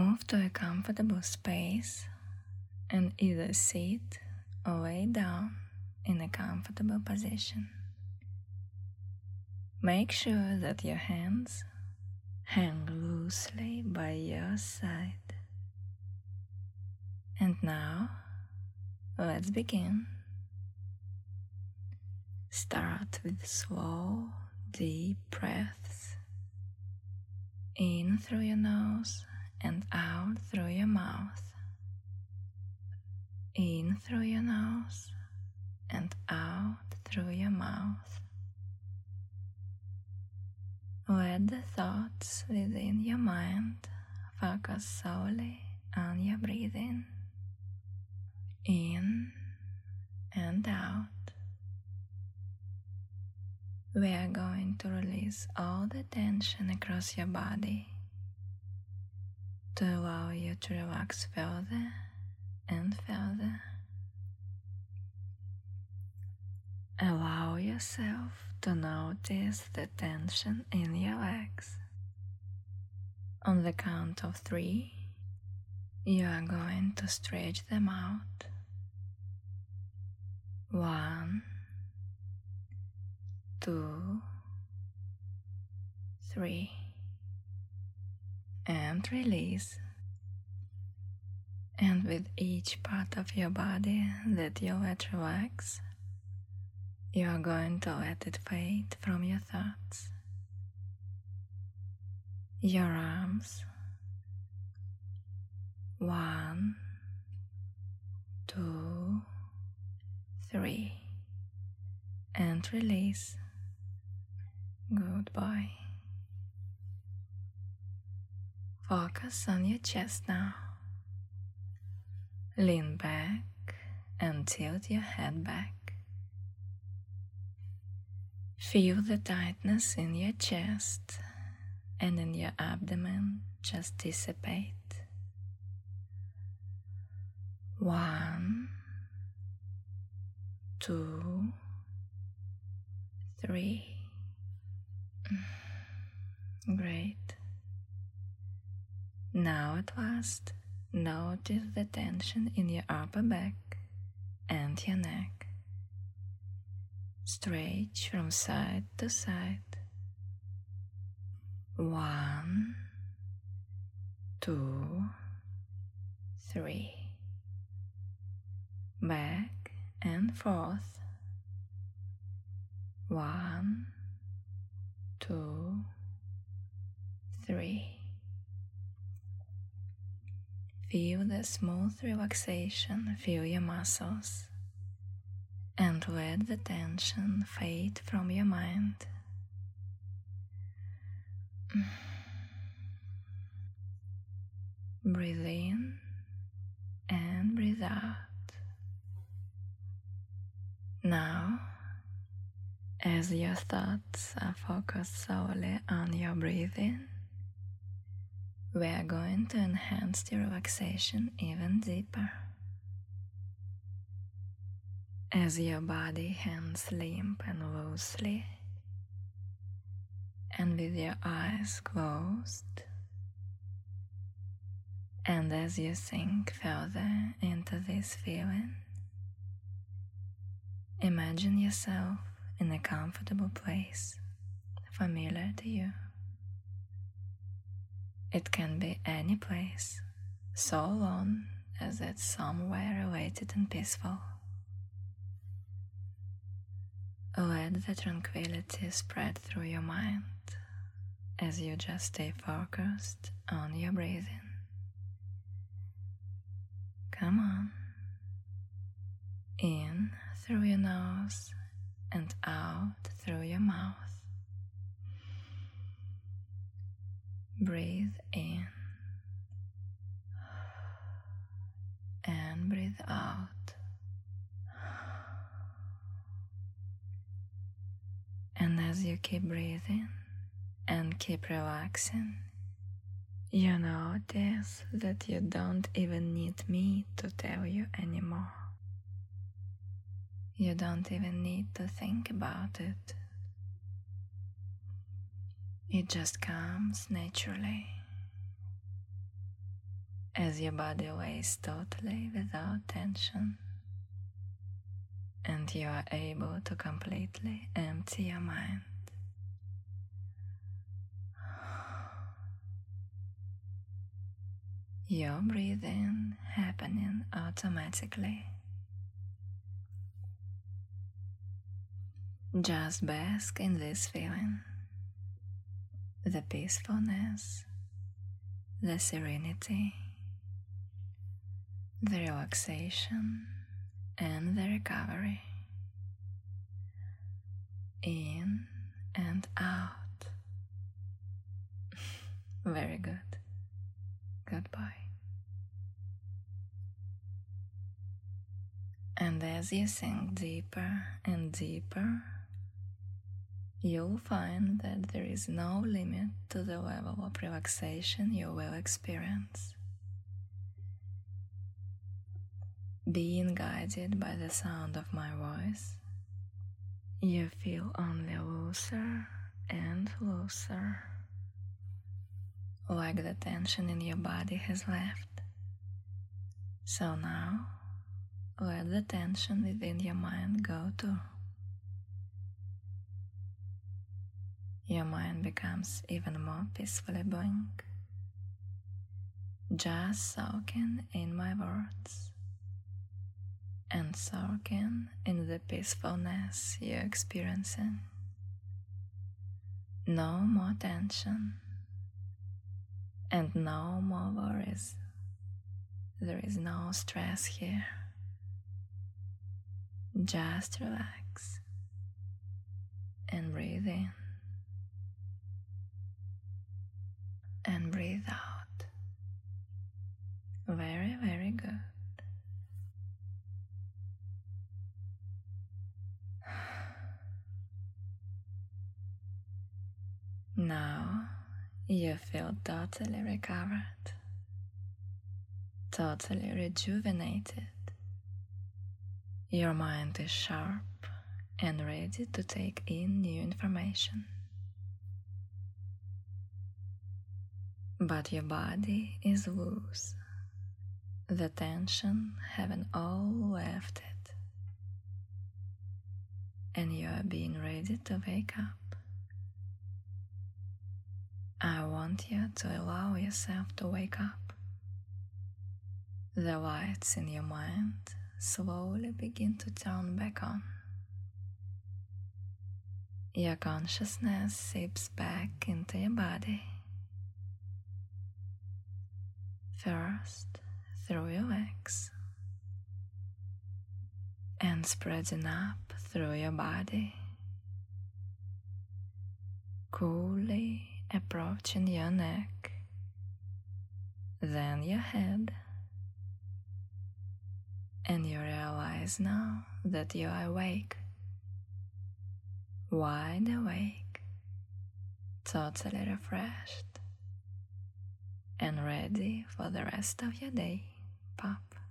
Move to a comfortable space and either sit or lay down in a comfortable position. Make sure that your hands hang loosely by your side. And now, let's begin. Start with slow, deep breaths in through your nose and out through your mouth. In through your nose and out through your mouth. Let the thoughts within your mind focus solely on your breathing. In and out. We are going to release all the tension across your body to allow you to relax further and further. Allow yourself to notice the tension in your legs. On the count of 3, you are going to stretch them out. 1, 2, 3, and release. And with each part of your body that you let relax, you are going to let it fade from your thoughts. Your arms. 1, 2, 3, and release. Goodbye. Focus on your chest now. Lean back and tilt your head back. Feel the tightness in your chest and in your abdomen just dissipate. 1, 2, 3. Great. Now at last, notice the tension in your upper back and your neck. Stretch from side to side. 1, 2, 3. Back and forth. 1, 2, 3. Feel the smooth relaxation fill your muscles and let the tension fade from your mind. Breathe in and breathe out. Now, as your thoughts are focused solely on your breathing, we are going to enhance the relaxation even deeper. As your body hangs limp and loosely, and with your eyes closed, and as you sink further into this feeling, imagine yourself in a comfortable place, familiar to you. It can be any place, so long as it's somewhere related and peaceful. Let the tranquility spread through your mind as you just stay focused on your breathing. Come on. In through your nose and out through your mouth. Breathe in and breathe out. And as you keep breathing and keep relaxing, you notice that you don't even need me to tell you anymore. You don't even need to think about it. It just comes naturally. as your body lays totally without tension and you are able to completely empty your mind. Your breathing happening automatically. Just bask in this feeling, the peacefulness, the serenity, the relaxation, and the recovery. In and out. Very good. Goodbye. And as you sink deeper and deeper, you'll find that there is no limit to the level of relaxation you will experience. Being guided by the sound of my voice, you feel only looser and looser, like the tension in your body has left. So now, let the tension within your mind go too. Your mind becomes even more peacefully blank, just soaking in my words and soaking in the peacefulness you're experiencing. No more tension and no more worries. There is no stress here. Just relax and breathe in and breathe out. Very, very good. Now you feel totally recovered, totally rejuvenated. Your mind is sharp and ready to take in new information. But your body is loose, the tension having all left it, and you are being ready to wake up. I want you to allow yourself to wake up. The lights in your mind slowly begin to turn back on. Your consciousness seeps back into your body. First, through your legs, and spreading up through your body, coolly approaching your neck, then your head, and you realize now that you are awake, wide awake, totally refreshed, and ready for the rest of your day. Pop.